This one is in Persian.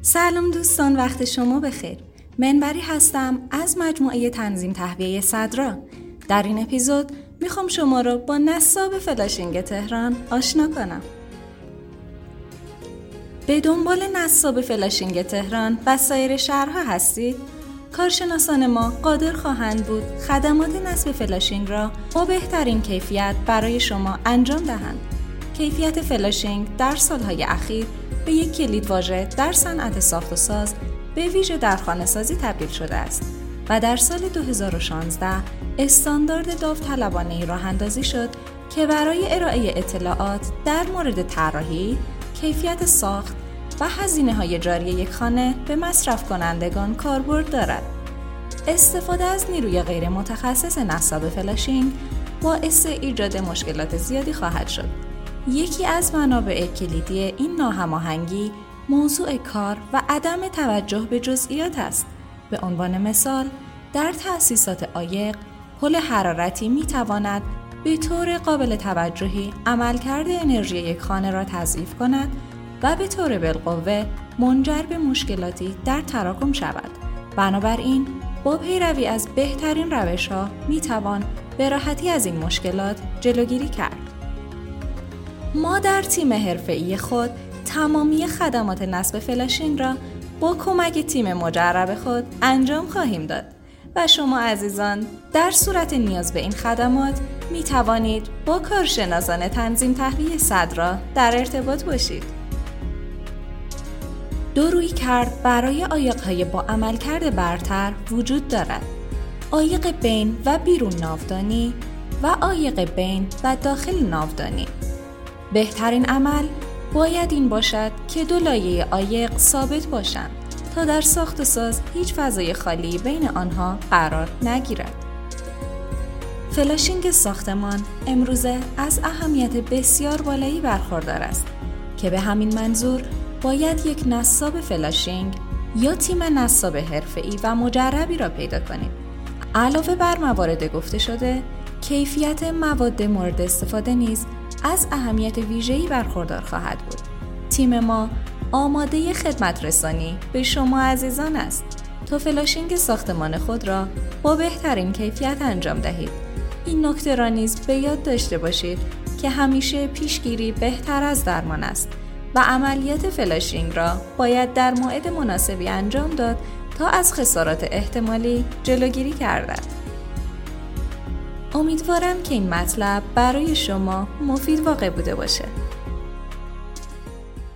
سلام دوستان، وقت شما بخیر. منبری هستم از مجموعه تنظیم تهویه صدرا. در این اپیزود میخوام شما رو با نصاب فلاشینگ تهران آشنا کنم. به دنبال نصاب فلاشینگ تهران و سایر شهرها هستید؟ کارشناسان ما قادر خواهند بود خدمات نصب فلاشینگ را با بهترین کیفیت برای شما انجام دهند. کیفیت فلاشینگ در سالهای اخیر به یک کلیدواژه در صنعت ساخت و ساز به ویژه در خانه‌سازی تبدیل شده است و در سال 2016 استاندارد داوطلبانه‌ای راه اندازی شد که برای ارائه اطلاعات در مورد طراحی، کیفیت ساخت و هزینه‌های جاری یک خانه به مصرف کنندگان کاربرد دارد. استفاده از نیروی غیر متخصص نصاب فلاشینگ باعث ایجاد مشکلات زیادی خواهد شد. یکی از منابع کلیدی این ناهماهنگی موضوع کار و عدم توجه به جزئیات است. به عنوان مثال، در تأسیسات عایق، پل حرارتی می‌تواند به طور قابل توجهی عملکرد انرژی یک خانه را تضعیف کند و به طور بالقوه منجر به مشکلاتی در تراکم شود. بنابراین با پیروی از بهترین روش‌ها می‌توان به راحتی از این مشکلات جلوگیری کرد. ما در تیم حرفه‌ای خود تمامی خدمات نصب فلاشینگ را با کمک تیم مجرب خود انجام خواهیم داد و شما عزیزان در صورت نیاز به این خدمات می توانید با کارشناسان تنظیم تهویه صدرا در ارتباط باشید. دو رویکرد برای عایق‌های با عملکرد برتر وجود دارد: عایق بین و بیرون ناودانی و عایق بین و داخل ناودانی. بهترین عمل باید این باشد که دو لایه عایق ثابت باشند تا در ساخت و ساز هیچ فضای خالی بین آنها قرار نگیرد. فلاشینگ ساختمان امروزه از اهمیت بسیار بالایی برخوردار است که به همین منظور باید یک نصاب فلاشینگ یا تیم نصاب حرفه‌ای و مجربی را پیدا کنید. علاوه بر موارد گفته شده، کیفیت مواد مورد استفاده نیز از اهمیت ویژه‌ای برخوردار خواهد بود. تیم ما آماده خدمت رسانی به شما عزیزان است تا فلاشینگ ساختمان خود را با بهترین کیفیت انجام دهید. این نکته را نیز به یاد داشته باشید که همیشه پیشگیری بهتر از درمان است و عملیات فلاشینگ را باید در موعد مناسبی انجام داد تا از خسارات احتمالی جلوگیری گردد. امیدوارم که این مطلب برای شما مفید واقع بوده باشه.